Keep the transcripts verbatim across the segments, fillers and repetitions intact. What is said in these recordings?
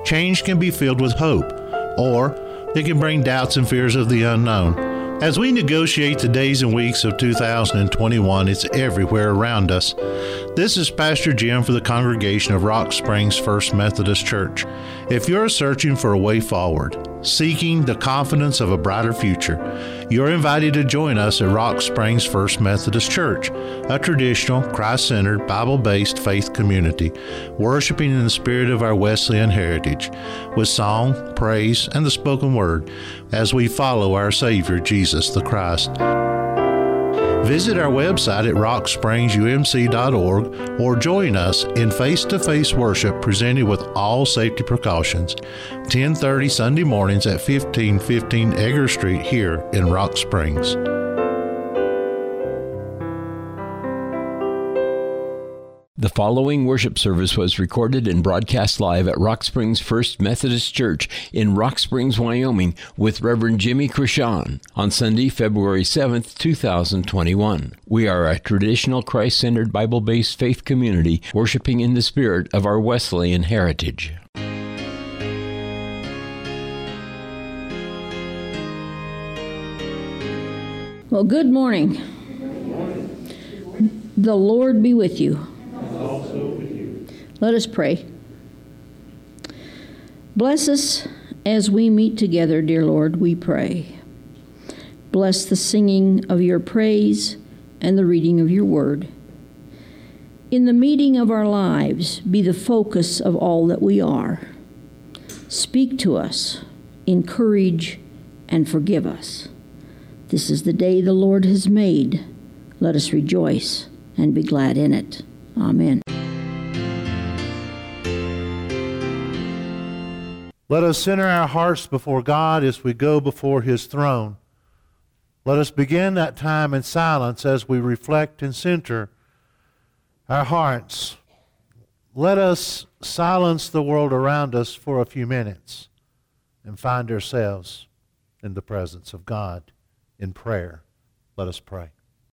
change can be filled with hope, or it can bring doubts and fears of the unknown. As we negotiate the days and weeks of two thousand twenty-one, it's everywhere around us. This is Pastor Jim for the congregation of Rock Springs First Methodist Church. If you're searching for a way forward, seeking the confidence of a brighter future, you're invited to join us at Rock Springs First Methodist Church, a traditional, Christ-centered, Bible-based faith community, worshiping in the spirit of our Wesleyan heritage, with song, praise, and the spoken word, as we follow our Savior, Jesus the Christ. Visit our website at rock springs u m c dot org or join us in face-to-face worship presented with all safety precautions, ten thirty Sunday mornings at fifteen fifteen Egger Street here in Rock Springs. The following worship service was recorded and broadcast live at Rock Springs First Methodist Church in Rock Springs, Wyoming, with Reverend Jimmy Krishan on Sunday, February seventh, two thousand twenty-one. We are a traditional Christ-centered Bible-based faith community worshiping in the spirit of our Wesleyan heritage. Well, good morning. Good morning. The Lord be with you. Also with you. Let us pray. Bless us as we meet together, dear Lord, we pray. Bless the singing of your praise and the reading of your word. In the meeting of our lives, be the focus of all that we are. Speak to us, encourage, and forgive us. This is the day the Lord has made. Let us rejoice and be glad in it. Amen. Let us center our hearts before God as we go before His throne. Let us begin that time in silence as we reflect and center our hearts. Let us silence the world around us for a few minutes and find ourselves in the presence of God in prayer. Let us pray.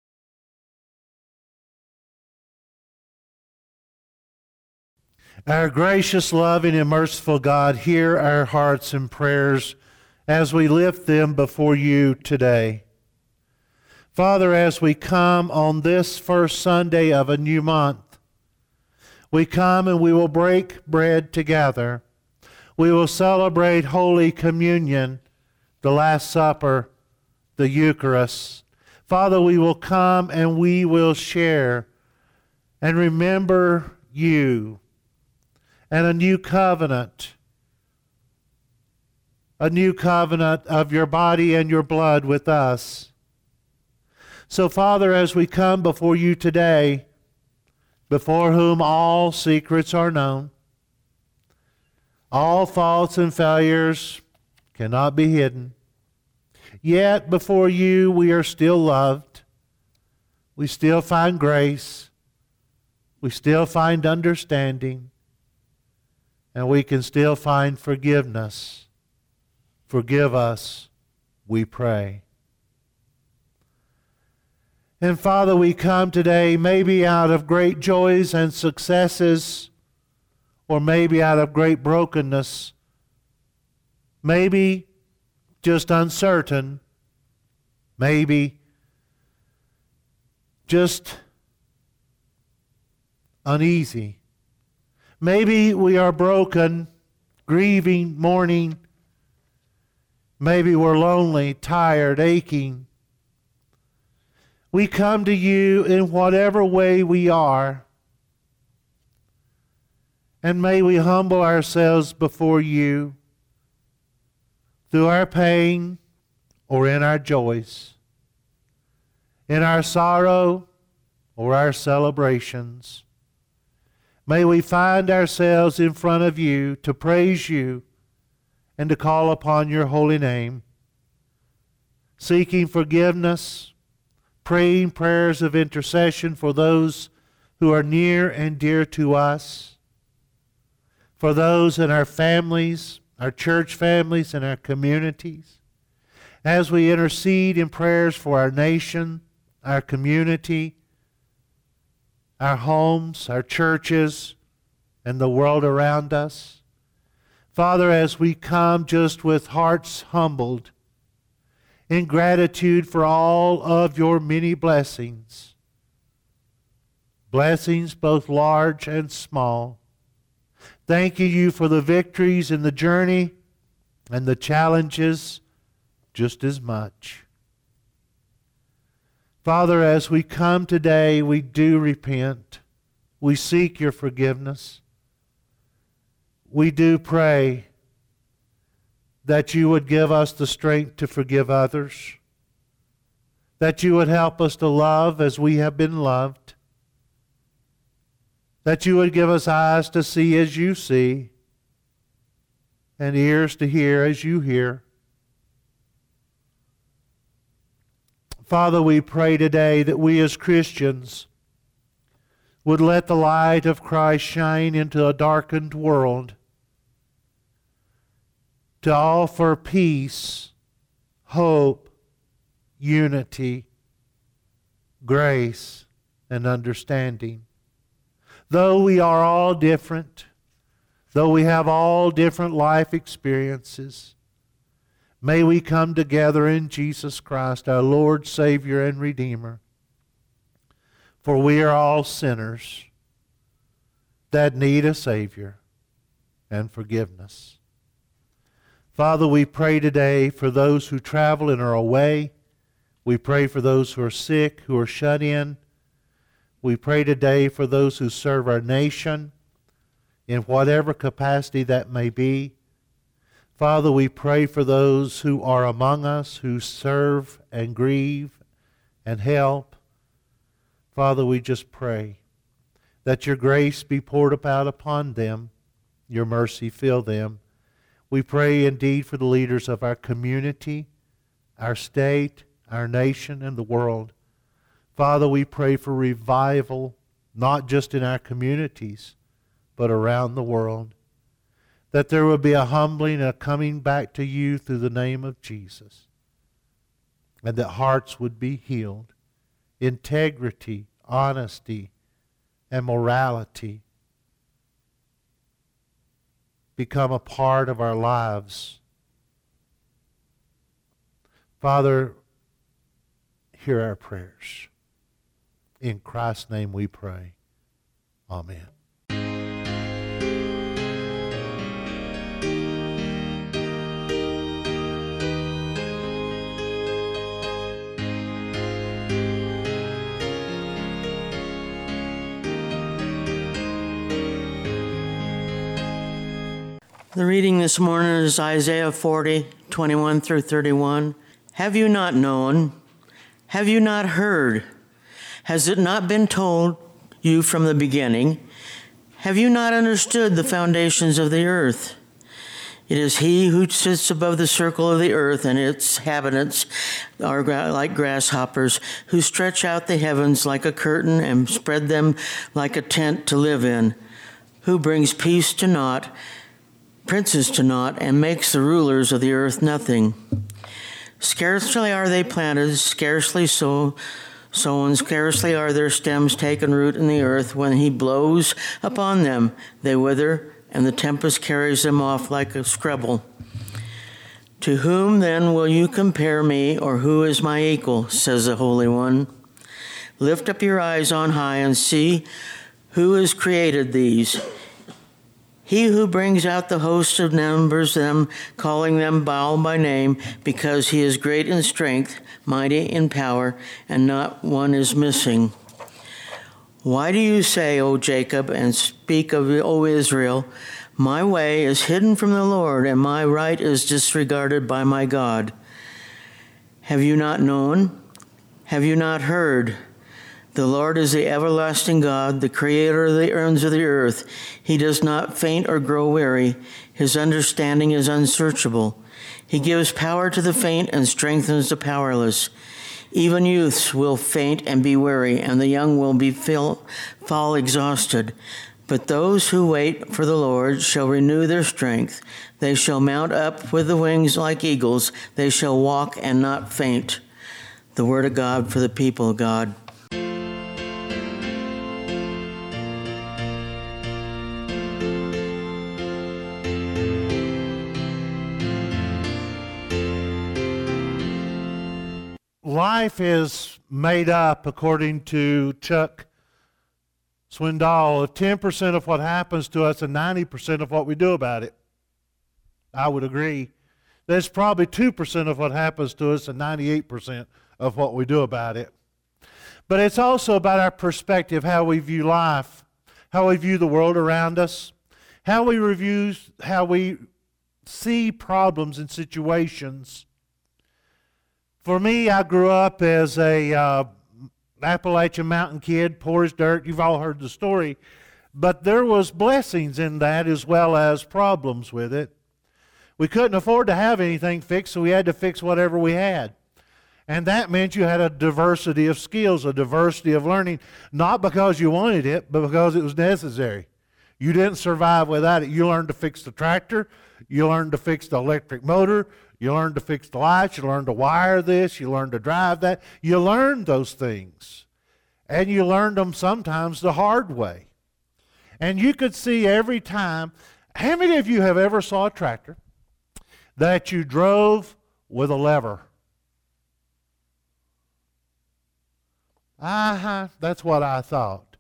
Our gracious, loving, and merciful God, hear our hearts and prayers as we lift them before you today. Father, as we come on this first Sunday of a new month, we come and we will break bread together. We will celebrate Holy Communion, the Last Supper, the Eucharist. Father, we will come and we will share and remember you. And a new covenant, a new covenant of your body and your blood with us. So, Father, as we come before you today, before whom all secrets are known, all faults and failures cannot be hidden, yet before you we are still loved, we still find grace, we still find understanding, and we can still find forgiveness. Forgive us, we pray. And Father, we come today maybe out of great joys and successes, or maybe out of great brokenness, maybe just uncertain, maybe just uneasy. Maybe we are broken, grieving, mourning. Maybe we're lonely, tired, aching. We come to you in whatever way we are. And may we humble ourselves before you through our pain or in our joys, in our sorrow or our celebrations. May we find ourselves in front of you to praise you and to call upon your holy name, seeking forgiveness, praying prayers of intercession for those who are near and dear to us, for those in our families, our church families, and our communities, as we intercede in prayers for our nation, our community, our homes, our churches, and the world around us. Father, as we come just with hearts humbled, in gratitude for all of your many blessings, blessings both large and small, thanking you for the victories in the journey and the challenges just as much. Father, as we come today, we do repent. We seek your forgiveness. We do pray that you would give us the strength to forgive others, that you would help us to love as we have been loved, that you would give us eyes to see as you see, and ears to hear as you hear. Father, we pray today that we as Christians would let the light of Christ shine into a darkened world, to offer peace, hope, unity, grace, and understanding. Though we are all different, though we have all different life experiences, may we come together in Jesus Christ, our Lord, Savior, and Redeemer. For we are all sinners that need a Savior and forgiveness. Father, we pray today for those who travel and are away. We pray for those who are sick, who are shut in. We pray today for those who serve our nation in whatever capacity that may be. Father, we pray for those who are among us, who serve and grieve and help. Father, we just pray that your grace be poured out upon them, your mercy fill them. We pray indeed for the leaders of our community, our state, our nation, and the world. Father, we pray for revival, not just in our communities, but around the world. That there will be a humbling and a coming back to you through the name of Jesus. And that hearts would be healed. Integrity, honesty, and morality become a part of our lives. Father, hear our prayers. In Christ's name we pray. Amen. The reading this morning is Isaiah forty, twenty-one through thirty-one. Have you not known? Have you not heard? Has it not been told you from the beginning? Have you not understood the foundations of the earth? It is he who sits above the circle of the earth, and its inhabitants are like grasshoppers, who stretch out the heavens like a curtain and spread them like a tent to live in, who brings peace to naught, princes to naught, and makes the rulers of the earth nothing. Scarcely are they planted, scarcely so sown, scarcely are their stems taken root in the earth. When he blows upon them, they wither, and the tempest carries them off like a scrubble. To whom then will you compare me, or who is my equal, says the Holy One? Lift up your eyes on high and see who has created these. He who brings out the host of numbers them, calling them all by name, because he is great in strength, mighty in power, and not one is missing. Why do you say, O Jacob, and speak of, O Israel, my way is hidden from the Lord, and my right is disregarded by my God? Have you not known? Have you not heard? The Lord is the everlasting God, the creator of the ends of the earth. He does not faint or grow weary. His understanding is unsearchable. He gives power to the faint and strengthens the powerless. Even youths will faint and be weary, and the young will be fill, fall exhausted. But those who wait for the Lord shall renew their strength. They shall mount up with the wings like eagles. They shall walk and not faint. The word of God for the people of God. life is made up, according to Chuck Swindoll, of ten percent of what happens to us and ninety percent of what we do about it. I would agree. There's probably two percent of what happens to us and ninety-eight percent of what we do about it. But it's also about our perspective, how we view life, how we view the world around us, how we review, how we see problems and situations. For me, I grew up as a uh, Appalachian Mountain kid, poor as dirt. You've all heard the story. But there was blessings in that as well as problems with it. We couldn't afford to have anything fixed, so we had to fix whatever we had. And that meant you had a diversity of skills, a diversity of learning, not because you wanted it, but because it was necessary. You didn't survive without it. You learned to fix the tractor. You learned to fix the electric motor. You learned to fix the lights. You learned to wire this. You learned to drive that. You learned those things. And you learned them sometimes the hard way. And you could see every time. How many of you have ever saw a tractor that you drove with a lever? Uh-huh, that's what I thought.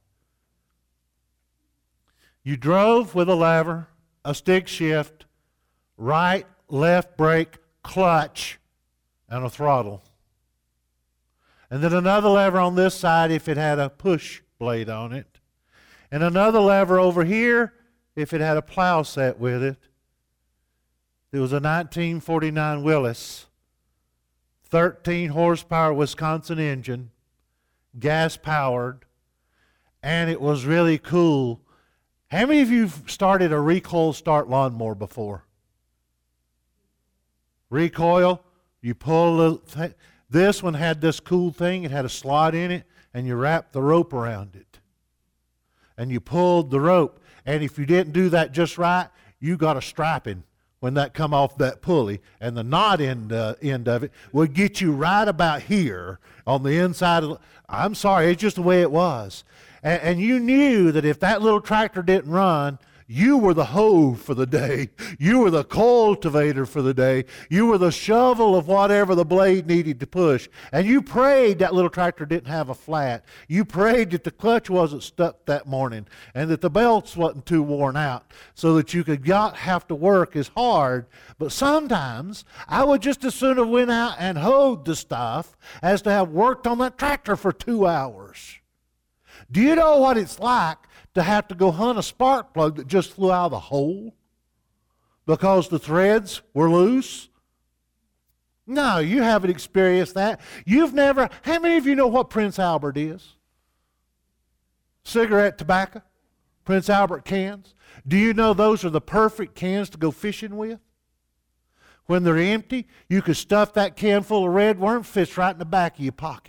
You drove with a lever, a stick shift, right, left brake, clutch, and a throttle. And then another lever on this side if it had a push blade on it. And another lever over here if it had a plow set with it. It was a nineteen forty-nine Willys, thirteen horsepower Wisconsin engine, gas powered, and it was really cool. How many of you started a recoil start lawnmower before? Recoil, you pull the, this one had this cool thing, it had a slot in it, and you wrapped the rope around it. And you pulled the rope, and if you didn't do that just right, you got a striping when that come off that pulley, and the knot end, uh, end of it would get you right about here on the inside of the, I'm sorry, it's just the way it was. And, and you knew that if that little tractor didn't run, you were the hoe for the day. You were the cultivator for the day. You were the shovel of whatever the blade needed to push. And you prayed that little tractor didn't have a flat. You prayed that the clutch wasn't stuck that morning and that the belts wasn't too worn out so that you could not have to work as hard. But sometimes I would just as soon have went out and hoed the stuff as to have worked on that tractor for two hours. Do you know what it's like to have to go hunt a spark plug that just flew out of the hole because the threads were loose? No, you haven't experienced that. You've never, how many of you know what Prince Albert is? Cigarette tobacco? Prince Albert cans? Do you know those are the perfect cans to go fishing with? When they're empty, you could stuff that can full of red worm, fits right in the back of your pocket.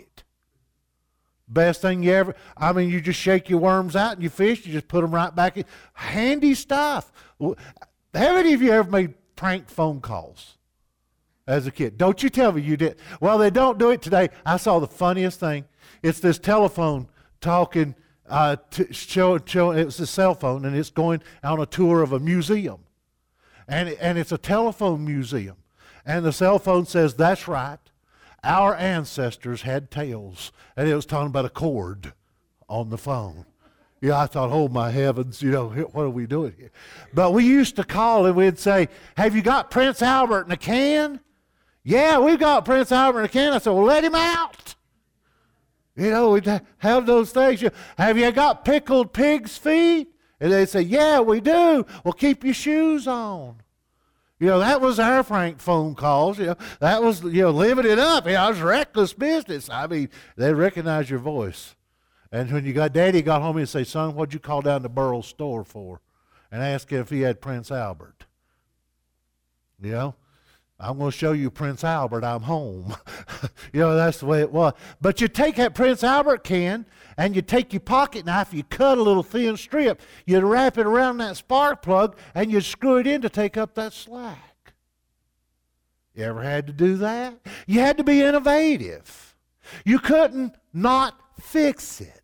Best thing you ever, I mean, you just shake your worms out and you fish, you just put them right back in. Handy stuff. How many of you ever made prank phone calls as a kid? Don't you tell me you did. Well, they don't do it today. I saw the funniest thing. It's this telephone talking, uh, to show, show, it was a cell phone, and it's going on a tour of a museum. And, and it's a telephone museum. And the cell phone says, that's right. Our ancestors had tails, and it was talking about a cord on the phone. Yeah, I thought, oh my heavens, you know, what are we doing here? But we used to call and we'd say, have you got Prince Albert in a can? Yeah, we've got Prince Albert in a can. I said, well, let him out. You know, we'd have those things. Have you got pickled pig's feet? And they'd say, yeah, we do. Well, keep your shoes on. You know, that was our prank phone calls. You know, that was, you know, living it up. You know, it was reckless business. I mean, they recognize your voice. And when you got Daddy got home, he'd say, son, what'd you call down to Burrell's store for? And ask him if he had Prince Albert. You know, I'm going to show you Prince Albert. I'm home. You know, that's the way it was. But you take that Prince Albert can, and you take your pocket knife, you cut a little thin strip, you'd wrap it around that spark plug, and you'd screw it in to take up that slack. You ever had to do that? You had to be innovative. You couldn't not fix it.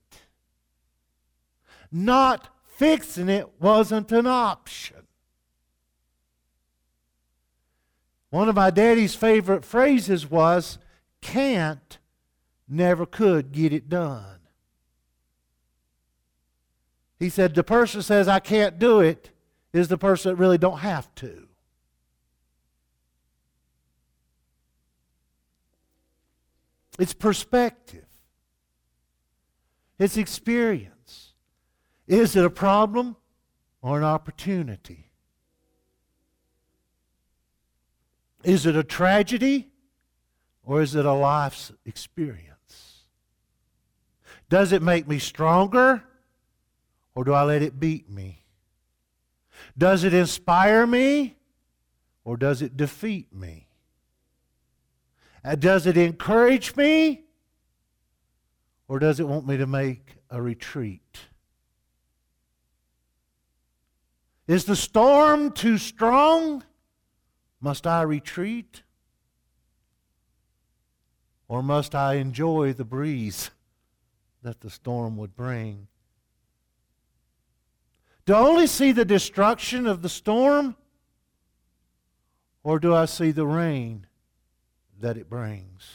Not fixing it wasn't an option. One of my daddy's favorite phrases was, can't never could get it done. He said the person that says I can't do it is the person that really don't have to. It's perspective. It's experience. Is it a problem or an opportunity? Is it a tragedy or is it a life's experience? Does it make me stronger or do I let it beat me? Does it inspire me or does it defeat me? Uh, Does it encourage me or does it want me to make a retreat? Is the storm too strong? Must I retreat? Or must I enjoy the breeze that the storm would bring? Do I only see the destruction of the storm? Or do I see the rain that it brings?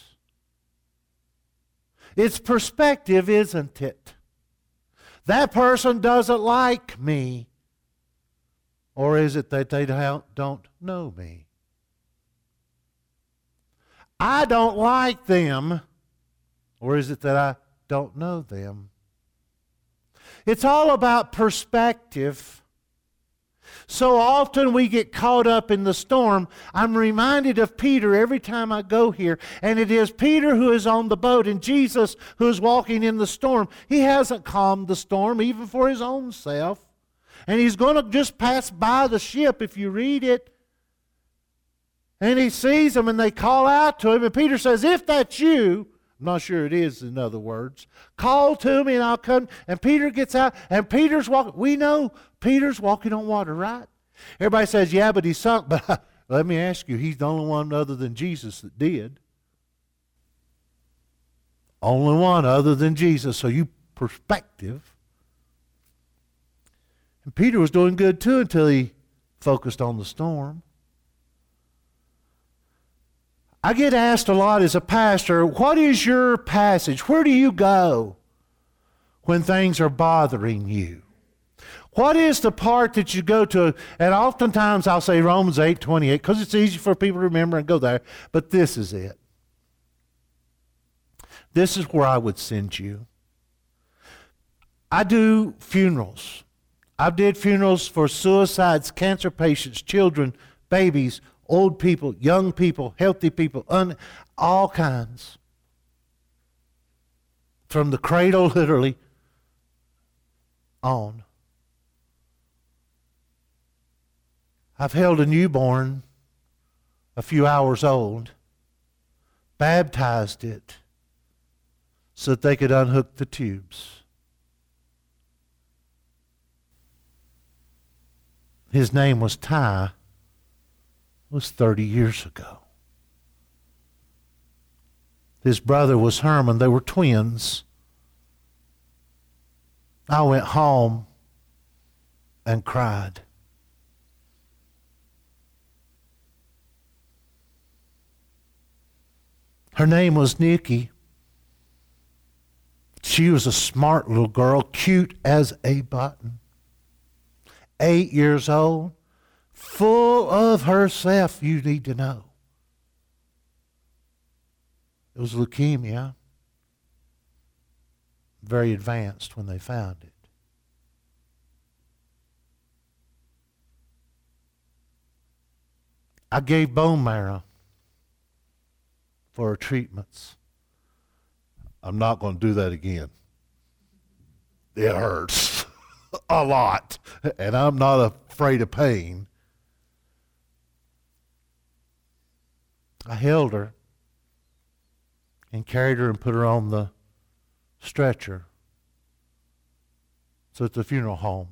It's perspective, isn't it? That person doesn't like me. Or is it that they don't know me? I don't like them. Or is it that I don't know them? It's all about perspective. So often we get caught up in the storm. I'm reminded of Peter every time I go here. And it is Peter who is on the boat and Jesus who is walking in the storm. He hasn't calmed the storm even for his own self. And he's going to just pass by the ship if you read it. And he sees them and they call out to him. And Peter says, if that's you, I'm not sure it is in other words, call to me and I'll come. And Peter gets out and Peter's walking. We know Peter's walking on water, right? Everybody says, yeah, but he sunk. But let me ask you, he's the only one other than Jesus that did. Only one other than Jesus. So you perspective. And Peter was doing good too until he focused on the storm. I get asked a lot as a pastor, what is your passage? Where do you go when things are bothering you? What is the part that you go to? And oftentimes I'll say Romans eight twenty-eight because it's easy for people to remember and go there. But this is it. This is where I would send you. I do funerals. I did funerals for suicides, cancer patients, children, babies, old people, young people, healthy people, un, all kinds. From the cradle, literally, on. I've held a newborn, a few hours old, baptized it so that they could unhook the tubes. His name was Ty. It was thirty years ago. His brother was Herman. They were twins. I went home and cried. Her name was Nikki. She was a smart little girl, cute as a button. Eight years old, full of herself, you need to know. It was leukemia. Very advanced when they found it. I gave bone marrow for her treatments. I'm not going to do that again. It hurts a lot, and I'm not afraid of pain. I held her and carried her and put her on the stretcher so that the funeral home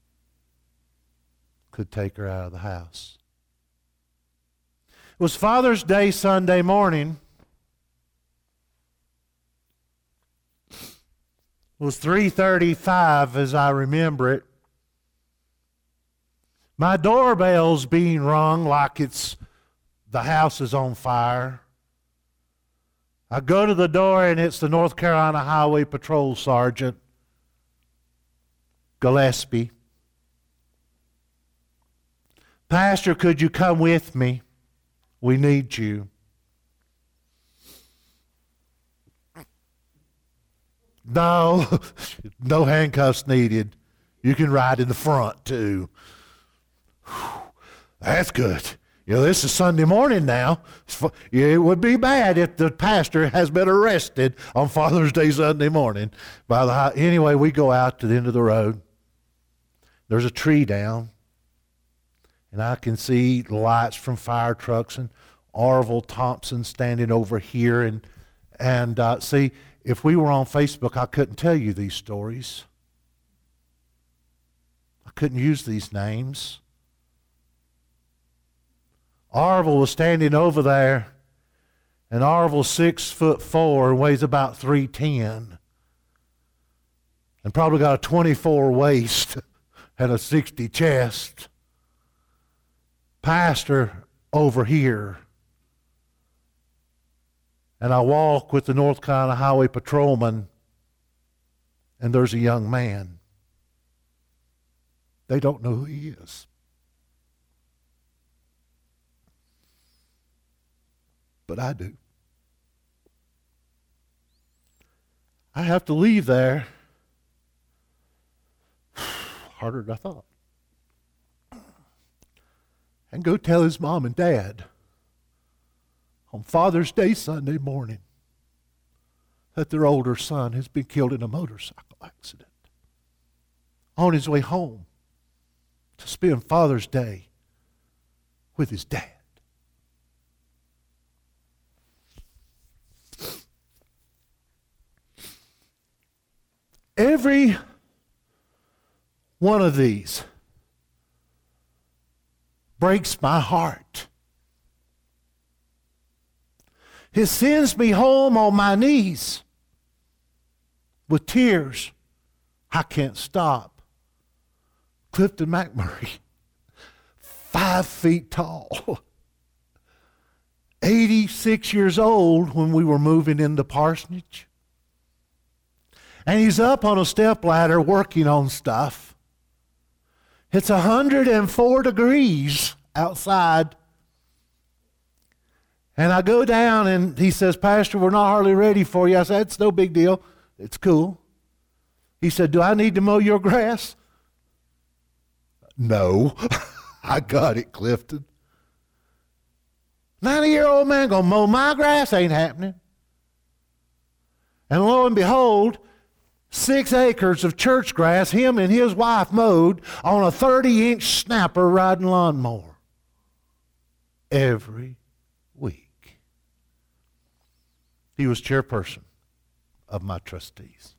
could take her out of the house. It was Father's Day Sunday morning. It was three thirty-five as I remember it. My doorbell's being rung like it's the house is on fire. I go to the door, and it's the North Carolina Highway Patrol Sergeant, Gillespie. Pastor, could you come with me? We need you. No, no handcuffs needed. You can ride in the front, too. Whew, that's good. You know, this is Sunday morning now. It would be bad if the pastor has been arrested on Father's Day Sunday morning. By the anyway, we go out to the end of the road. There's a tree down, and I can see lights from fire trucks and Orville Thompson standing over here. And and uh, see, if we were on Facebook, I couldn't tell you these stories. I couldn't use these names. Orville was standing over there, and Orville's six foot four and weighs about three ten, and probably got a twenty-four waist and a sixty chest. Pastor over here, and I walk with the North Carolina Highway Patrolman, and there's a young man. They don't know who he is. But I do. I have to leave there harder than I thought. And go tell his mom and dad on Father's Day Sunday morning that their older son has been killed in a motorcycle accident on his way home to spend Father's Day with his dad. Every one of these breaks my heart. It sends me home on my knees with tears. I can't stop. Clifton McMurray, five feet tall, eighty-six years old when we were moving into Parsonage. And he's up on a stepladder working on stuff. It's one hundred four degrees outside. And I go down and he says, Pastor, we're not hardly ready for you. I said, it's no big deal. It's cool. He said, do I need to mow your grass? No. I got it, Clifton. ninety-year-old man gonna mow my grass? Ain't happening. And lo and behold, six acres of church grass, him and his wife mowed on a thirty-inch snapper riding lawnmower every week. He was chairperson of my trustees.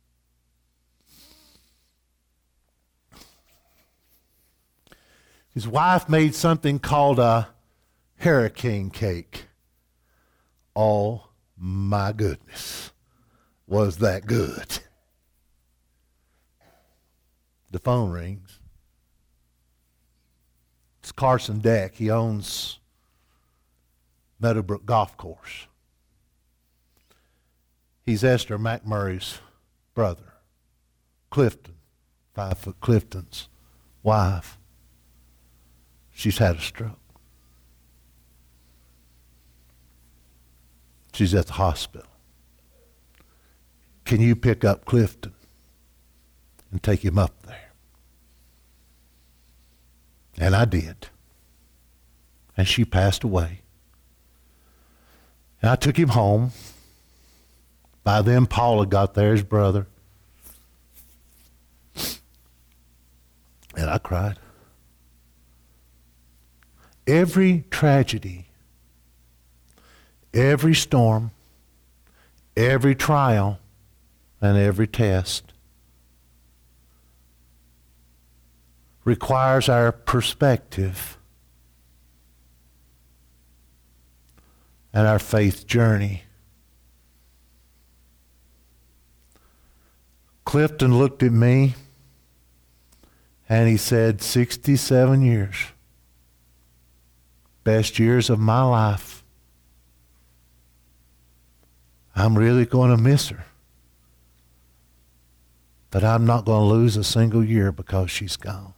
His wife made something called a hurricane cake. Oh my goodness, was that good. The phone rings. It's Carson Deck. He owns Meadowbrook Golf Course. He's Esther McMurray's brother, Clifton, five foot Clifton's wife. She's had a stroke. She's at the hospital. Can you pick up Clifton and take him up there? And I did. And she passed away. And I took him home. By then, Paula got there, his brother. And I cried. Every tragedy, every storm, every trial, and every test requires our perspective and our faith journey. Clifton looked at me and he said, sixty-seven years, best years of my life. I'm really going to miss her. But I'm not going to lose a single year because she's gone.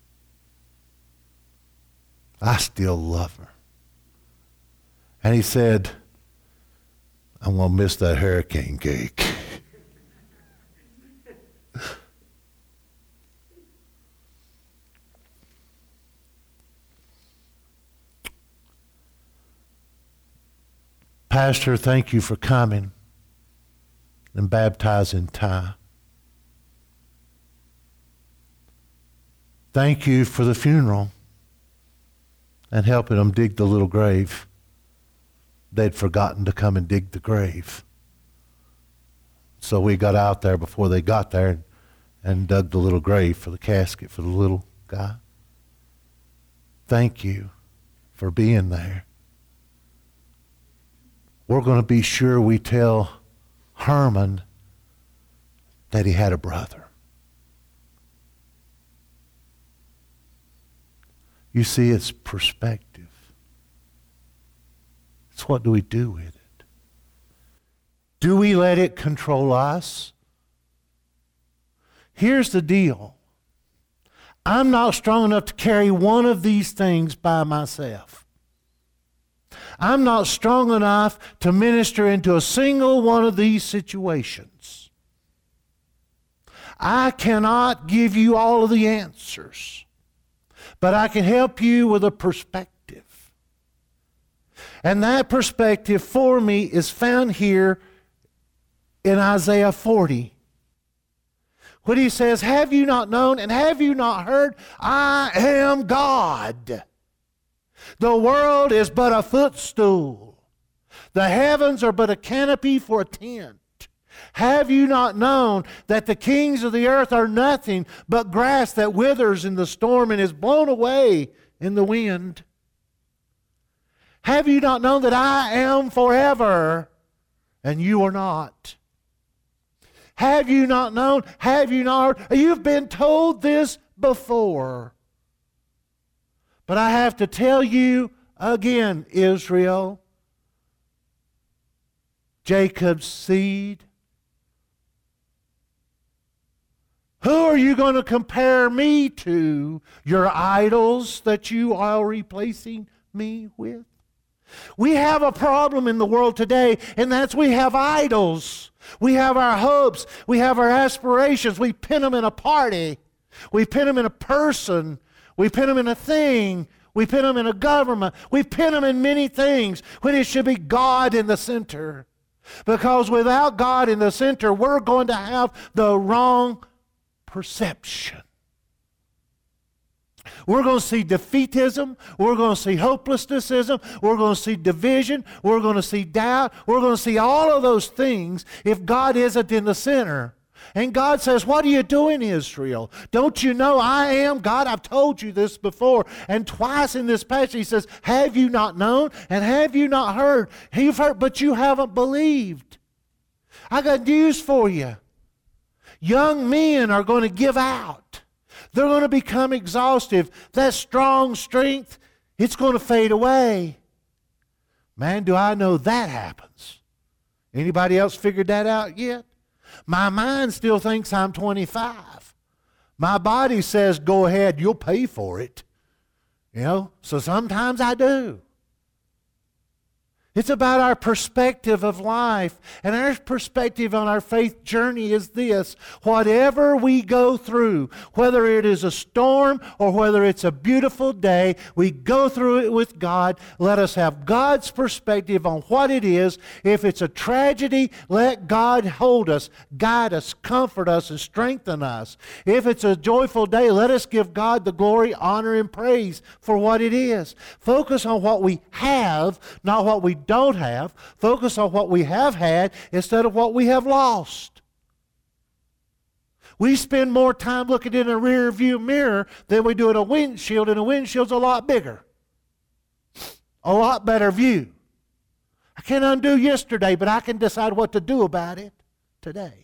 I still love her. And he said, I'm going to miss that hurricane cake. Pastor, thank you for coming and baptizing Ty. Thank you for the funeral and helping them dig the little grave. They'd forgotten to come and dig the grave. So we got out there before they got there and, and dug the little grave for the casket for the little guy. Thank you for being there. We're going to be sure we tell Herman that he had a brother. You see, it's perspective. It's what do we do with it? Do we let it control us? Here's the deal. I'm not strong enough to carry one of these things by myself. I'm not strong enough to minister into a single one of these situations. I cannot give you all of the answers, but I can help you with a perspective. And that perspective for me is found here in Isaiah forty. When he says, have you not known and have you not heard? I am God. The world is but a footstool. The heavens are but a canopy for a tent. Have you not known that the kings of the earth are nothing but grass that withers in the storm and is blown away in the wind? Have you not known that I am forever and you are not? Have you not known? Have you not heard? You've been told this before. But I have to tell you again, Israel, Jacob's seed. Who are you going to compare me to? Your idols that you are replacing me with? We have a problem in the world today, and that's we have idols. We have our hopes. We have our aspirations. We pin them in a party. We pin them in a person. We pin them in a thing. We pin them in a government. We pin them in many things when it should be God in the center. Because without God in the center, we're going to have the wrong perception. We're going to see defeatism. We're going to see hopelessnessism. We're going to see division. We're going to see doubt. We're going to see all of those things if God isn't in the center. And God says, what are you doing, Israel? Don't you know I am God? I've told you this before. And twice in this passage he says, have you not known and have you not heard? You've heard, but you haven't believed. I got news for you. Young men are going to give out. They're going to become exhaustive. That strong strength, it's going to fade away. Man, do I know that happens. Anybody else figured that out yet? My mind still thinks I'm twenty-five. My body says, go ahead, you'll pay for it. You know, so sometimes I do. It's about our perspective of life. And our perspective on our faith journey is this. Whatever we go through, whether it is a storm or whether it's a beautiful day, we go through it with God. Let us have God's perspective on what it is. If it's a tragedy, let God hold us, guide us, comfort us, and strengthen us. If it's a joyful day, let us give God the glory, honor, and praise for what it is. Focus on what we have, not what we don't have. Focus on what we have had instead of what we have lost. We spend more time looking in a rear view mirror than we do in a windshield, and a windshield's a lot bigger. A lot better view. I can't undo yesterday, but I can decide what to do about it today.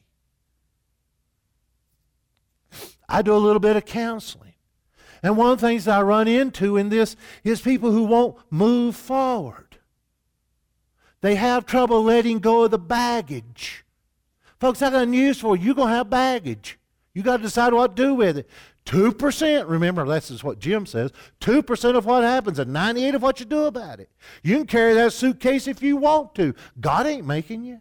I do a little bit of counseling. And one of the things I run into in this is people who won't move forward. They have trouble letting go of the baggage. Folks, I got news for you. You're going to have baggage. You got to decide what to do with it. two percent, remember, this is what Jim says, two percent of what happens and ninety-eight percent of what you do about it. You can carry that suitcase if you want to. God ain't making you.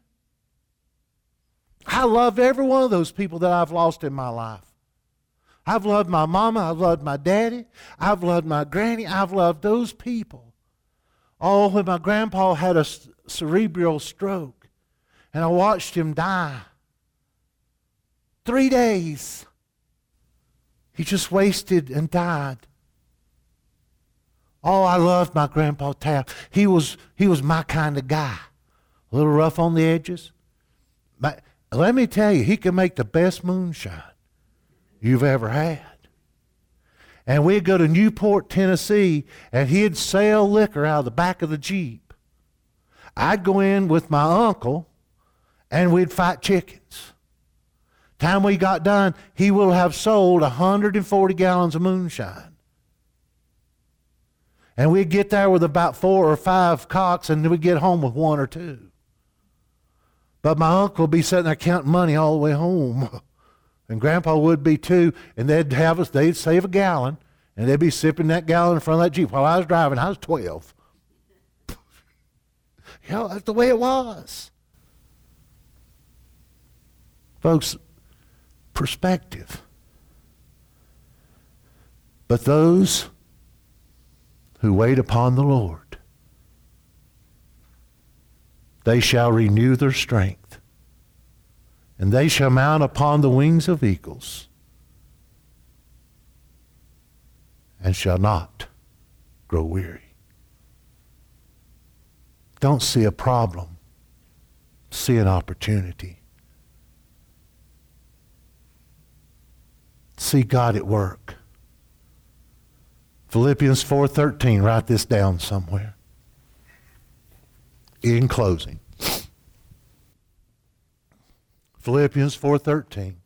I love every one of those people that I've lost in my life. I've loved my mama. I've loved my daddy. I've loved my granny. I've loved those people. Oh, when my grandpa had a cerebral stroke and I watched him die. Three days. He just wasted and died. Oh, I loved my Grandpa Taft. He was, he was my kind of guy. A little rough on the edges. But let me tell you, he can make the best moonshine you've ever had. And we'd go to Newport, Tennessee, and he'd sell liquor out of the back of the Jeep. I'd go in with my uncle, and we'd fight chickens. Time we got done, he will have sold one hundred forty gallons of moonshine. And we'd get there with about four or five cocks, and then we'd get home with one or two. But my uncle would be sitting there counting money all the way home. And Grandpa would be too, and they'd have us, they'd save a gallon, and they'd be sipping that gallon in front of that Jeep. While I was driving, I was twelve. You know, that's the way it was. Folks, perspective. But those who wait upon the Lord, they shall renew their strength, and they shall mount upon the wings of eagles, and shall not grow weary. Don't see a problem. See an opportunity. See God at work. Philippians four thirteen, write this down somewhere. In closing. Philippians four thirteen.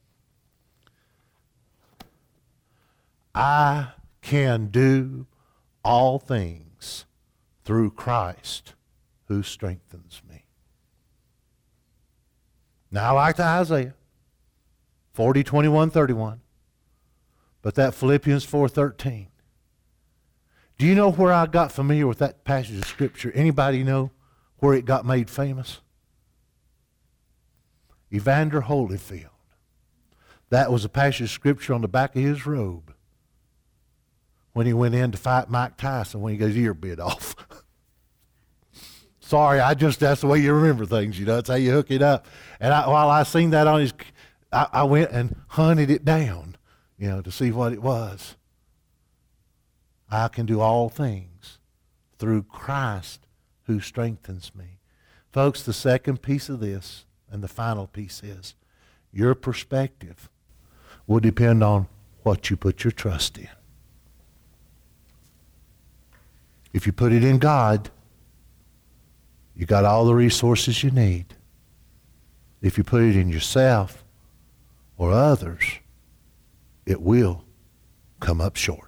I can do all things through Christ who strengthens me. Now I like the Isaiah forty, twenty-one, thirty-one. But that Philippians four thirteen. Do you know where I got familiar with that passage of Scripture? Anybody know where it got made famous? Evander Holyfield. That was a passage of Scripture on the back of his robe when he went in to fight Mike Tyson when he got his ear bit off. Sorry, I just, that's the way you remember things, you know. That's how you hook it up. And I, while I seen that on his, I, I went and hunted it down, you know, to see what it was. I can do all things through Christ who strengthens me. Folks, the second piece of this and the final piece is your perspective will depend on what you put your trust in. If you put it in God, you got all the resources you need. If you put it in yourself or others, it will come up short.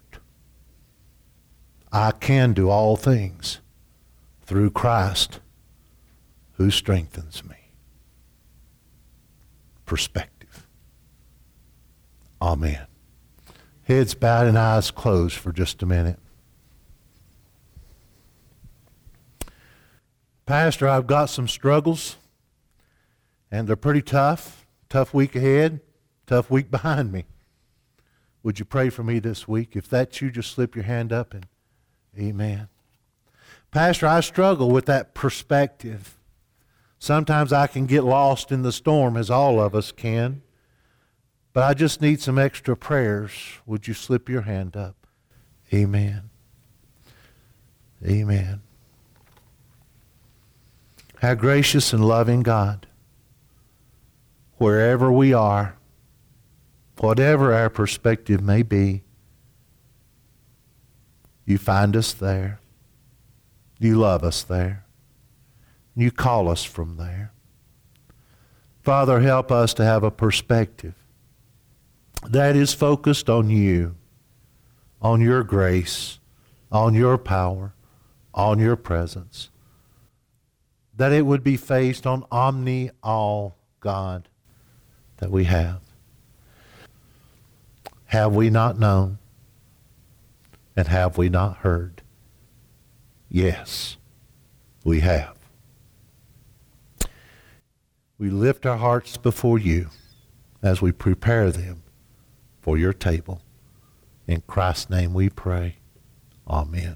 I can do all things through Christ who strengthens me. Perspective. Amen. Heads bowed and eyes closed for just a minute. Pastor, I've got some struggles, and they're pretty tough. Tough week ahead, tough week behind me. Would you pray for me this week? If that's you, just slip your hand up and amen. Pastor, I struggle with that perspective. Sometimes I can get lost in the storm, as all of us can. But I just need some extra prayers. Would you slip your hand up? Amen. Amen. How gracious and loving God, wherever we are, whatever our perspective may be, you find us there. You love us there. You call us from there. Father, help us to have a perspective that is focused on you, on your grace, on your power, on your presence. that it would be faced on Omni All God that we have. Have we not known? And have we not heard? Yes, we have. We lift our hearts before you as we prepare them for your table. In Christ's name we pray. Amen.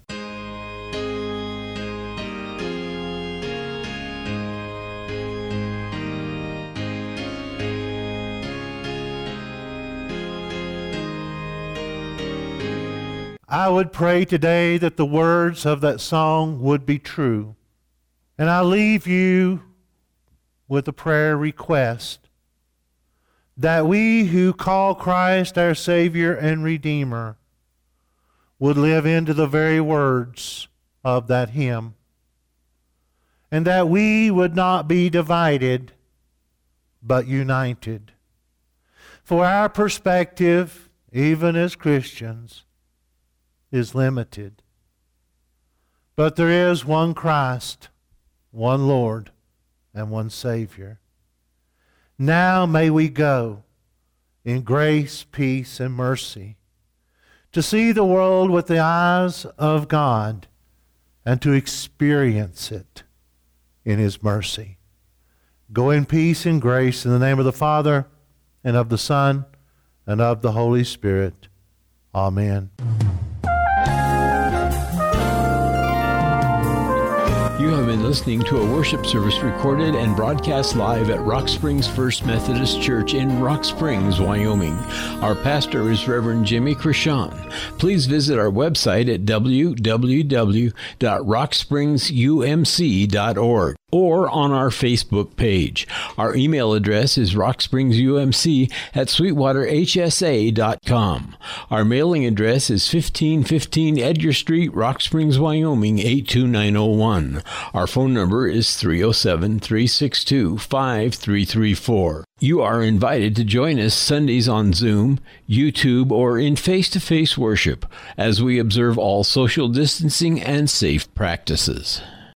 I would pray today that the words of that song would be true. And I leave you with a prayer request that we who call Christ our Savior and Redeemer would live into the very words of that hymn, and that we would not be divided but united. For our perspective, even as Christians, is limited. But there is one Christ, one Lord, and one Savior. Now may we go in grace, peace, and mercy to see the world with the eyes of God and to experience it in His mercy. Go in peace and grace in the name of the Father, and of the Son, and of the Holy Spirit. Amen. You have been listening to a worship service recorded and broadcast live at Rock Springs First Methodist Church in Rock Springs, Wyoming. Our pastor is Reverend Jimmy Krishon. Please visit our website at w w w dot rock springs u m c dot org or on our Facebook page. Our email address is rock springs u m c at sweetwater h s a dot com. Our mailing address is fifteen fifteen Edgar Street, Rock Springs, Wyoming, eight two nine zero one. Our phone number is three oh seven, three six two, five three three four. You are invited to join us Sundays on Zoom, YouTube, or in face-to-face worship as we observe all social distancing and safe practices.